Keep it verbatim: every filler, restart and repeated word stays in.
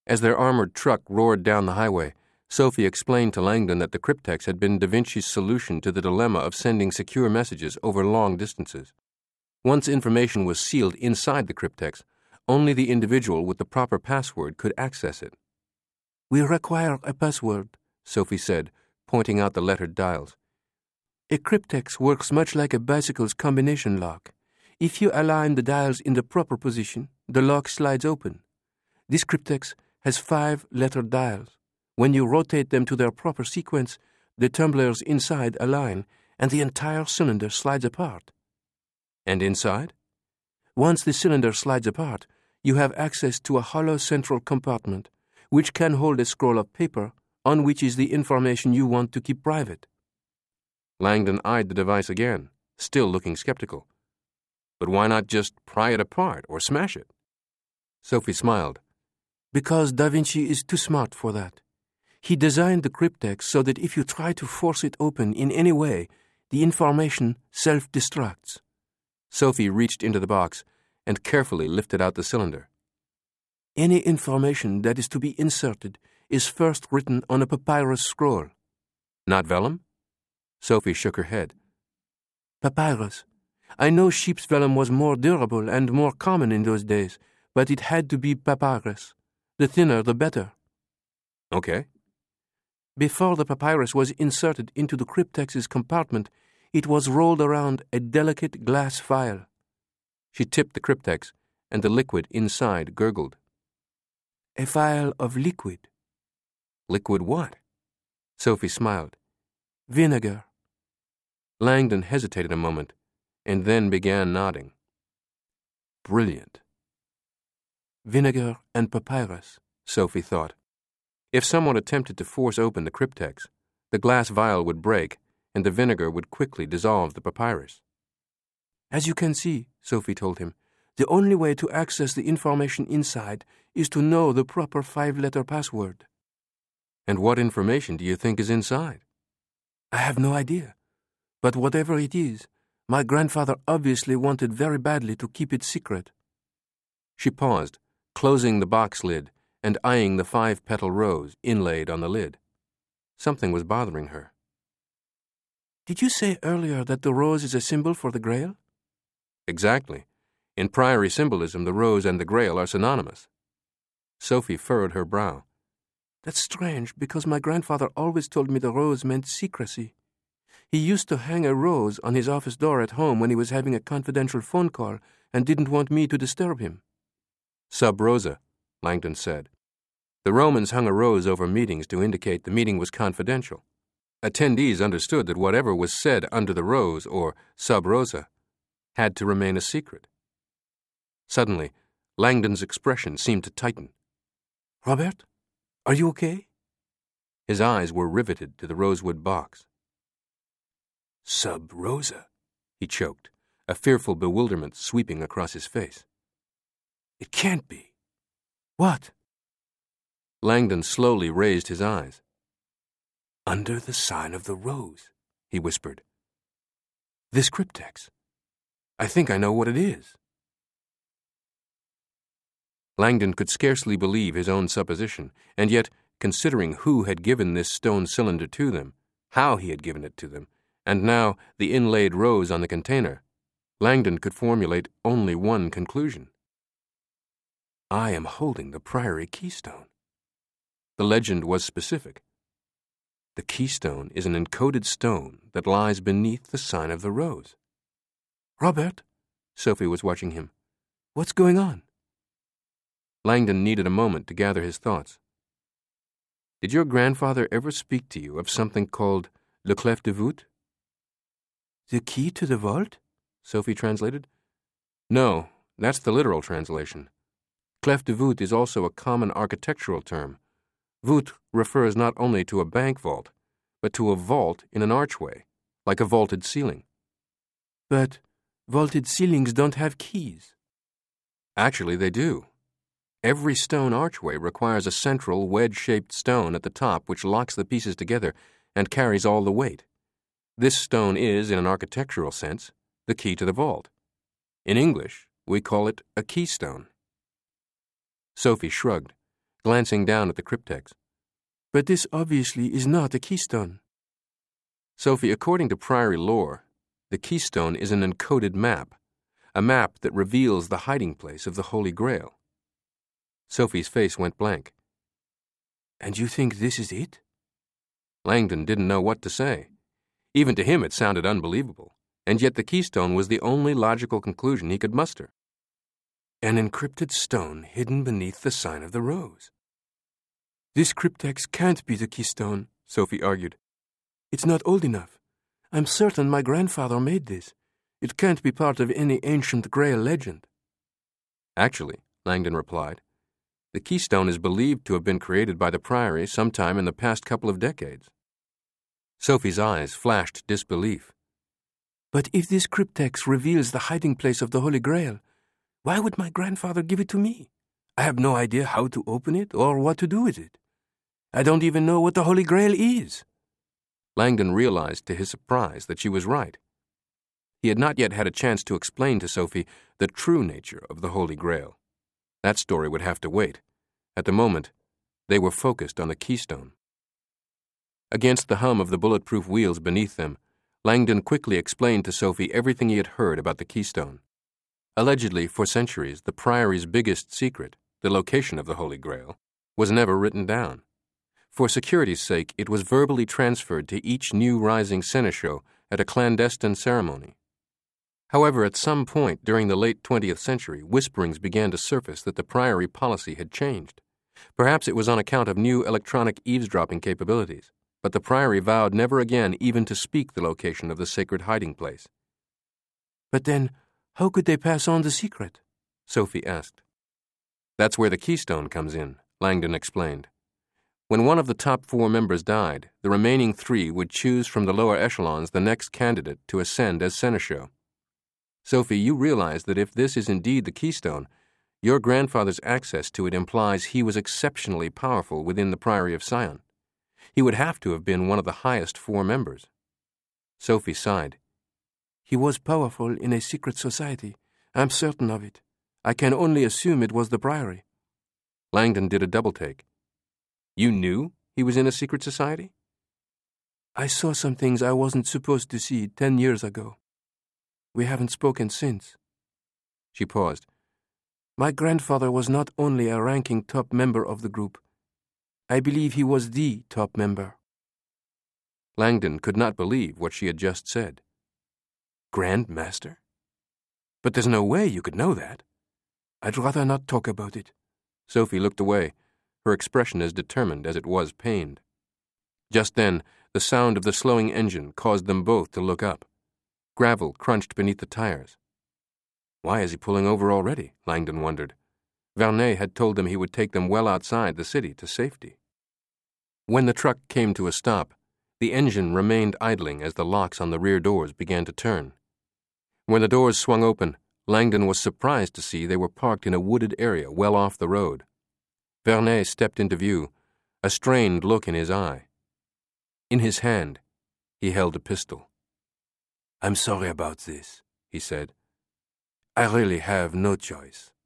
As their armored truck roared down the highway, Sophie explained to Langdon that the cryptex had been Da Vinci's solution to the dilemma of sending secure messages over long distances. Once information was sealed inside the cryptex, only the individual with the proper password could access it. "We require a password," Sophie said, pointing out the lettered dials. "A cryptex works much like a bicycle's combination lock. If you align the dials in the proper position, the lock slides open. This cryptex has five lettered dials. When you rotate them to their proper sequence, the tumblers inside align, and the entire cylinder slides apart." "And inside?" "Once the cylinder slides apart, you have access to a hollow central compartment, which can hold a scroll of paper on which is the information you want to keep private." Langdon eyed the device again, still looking skeptical. "But why not just pry it apart or smash it?" Sophie smiled. "Because Da Vinci is too smart for that. He designed the cryptex so that if you try to force it open in any way, the information self-destructs." Sophie reached into the box and carefully lifted out the cylinder. "Any information that is to be inserted is first written on a papyrus scroll." "Not vellum?" Sophie shook her head. "Papyrus. I know sheep's vellum was more durable and more common in those days, but it had to be papyrus. The thinner, the better." "Okay." "Before the papyrus was inserted into the cryptex's compartment, it was rolled around a delicate glass vial." She tipped the cryptex, and the liquid inside gurgled. "A vial of liquid." "Liquid what?" Sophie smiled. "Vinegar." Langdon hesitated a moment, and then began nodding. "Brilliant." Vinegar and papyrus, Sophie thought. If someone attempted to force open the cryptex, the glass vial would break, and the vinegar would quickly dissolve the papyrus. "As you can see," Sophie told him, "the only way to access the information inside is to know the proper five-letter password." "And what information do you think is inside?" "I have no idea. But whatever it is, my grandfather obviously wanted very badly to keep it secret." She paused, closing the box lid and eyeing the five-petal rose inlaid on the lid. Something was bothering her. "Did you say earlier that the rose is a symbol for the Grail?" "Exactly. In priory symbolism, the rose and the Grail are synonymous." Sophie furrowed her brow. "That's strange, because my grandfather always told me the rose meant secrecy. He used to hang a rose on his office door at home when he was having a confidential phone call and didn't want me to disturb him." "Sub rosa," Langdon said. The Romans hung a rose over meetings to indicate the meeting was confidential. Attendees understood that whatever was said under the rose, or sub rosa, had to remain a secret. Suddenly, Langdon's expression seemed to tighten. "Robert, are you okay?" His eyes were riveted to the rosewood box. "Sub rosa," he choked, a fearful bewilderment sweeping across his face. "It can't be. What?" Langdon slowly raised his eyes. "Under the sign of the rose," he whispered. "This cryptex. I think I know what it is." Langdon could scarcely believe his own supposition, and yet, considering who had given this stone cylinder to them, how he had given it to them, and now the inlaid rose on the container, Langdon could formulate only one conclusion. "I am holding the priory keystone." The legend was specific. "The keystone is an encoded stone that lies beneath the sign of the rose." "Robert," Sophie was watching him, "what's going on?" Langdon needed a moment to gather his thoughts. "Did your grandfather ever speak to you of something called Le Clef de Voûte?" "The key to the vault?" Sophie translated. "No, that's the literal translation. Clef de voûte is also a common architectural term. Voûte refers not only to a bank vault, but to a vault in an archway, like a vaulted ceiling." "But vaulted ceilings don't have keys." "Actually, they do. Every stone archway requires a central wedge-shaped stone at the top which locks the pieces together and carries all the weight. This stone is, in an architectural sense, the key to the vault. In English, we call it a keystone." Sophie shrugged. glancing down at the cryptex. But this obviously is not a keystone. Sophie, according to Priory lore, the keystone is an encoded map, a map that reveals the hiding place of the Holy Grail. Sophie's face went blank. And you think this is it? Langdon didn't know what to say. Even to him it sounded unbelievable, and yet the keystone was the only logical conclusion he could muster. An encrypted stone hidden beneath the sign of the rose. This cryptex can't be the keystone, Sophie argued. It's not old enough. I'm certain my grandfather made this. It can't be part of any ancient Grail legend. Actually, Langdon replied, the keystone is believed to have been created by the Priory sometime in the past couple of decades. Sophie's eyes flashed disbelief. But if this cryptex reveals the hiding place of the Holy Grail, why would my grandfather give it to me? I have no idea how to open it or what to do with it. I don't even know what the Holy Grail is. Langdon realized to his surprise that she was right. He had not yet had a chance to explain to Sophie the true nature of the Holy Grail. That story would have to wait. At the moment, they were focused on the keystone. Against the hum of the bulletproof wheels beneath them, Langdon quickly explained to Sophie everything he had heard about the keystone. Allegedly, for centuries, the Priory's biggest secret, the location of the Holy Grail, was never written down. For security's sake, it was verbally transferred to each new rising seneschal at a clandestine ceremony. However, at some point during the late twentieth century, whisperings began to surface that the Priory policy had changed. Perhaps it was on account of new electronic eavesdropping capabilities, but the Priory vowed never again even to speak the location of the sacred hiding place. But then, how could they pass on the secret? Sophie asked. That's where the keystone comes in, Langdon explained. When one of the top four members died, the remaining three would choose from the lower echelons the next candidate to ascend as seneschal. Sophie, you realize that if this is indeed the keystone, your grandfather's access to it implies he was exceptionally powerful within the Priory of Sion. He would have to have been one of the highest four members. Sophie sighed. He was powerful in a secret society. I'm certain of it. I can only assume it was the Priory. Langdon did a double-take. You knew he was in a secret society? I saw some things I wasn't supposed to see ten years ago. We haven't spoken since. She paused. My grandfather was not only a ranking top member of the group. I believe he was the top member. Langdon could not believe what she had just said. Grand Master? But there's no way you could know that. I'd rather not talk about it. Sophie looked away, her expression as determined as it was pained. Just then, the sound of the slowing engine caused them both to look up. Gravel crunched beneath the tires. Why is he pulling over already? Langdon wondered. Vernet had told them he would take them well outside the city to safety. When the truck came to a stop, the engine remained idling as the locks on the rear doors began to turn. When the doors swung open, Langdon was surprised to see they were parked in a wooded area well off the road. Vernet stepped into view, a strained look in his eye. In his hand, he held a pistol. I'm sorry about this, he said. I really have no choice.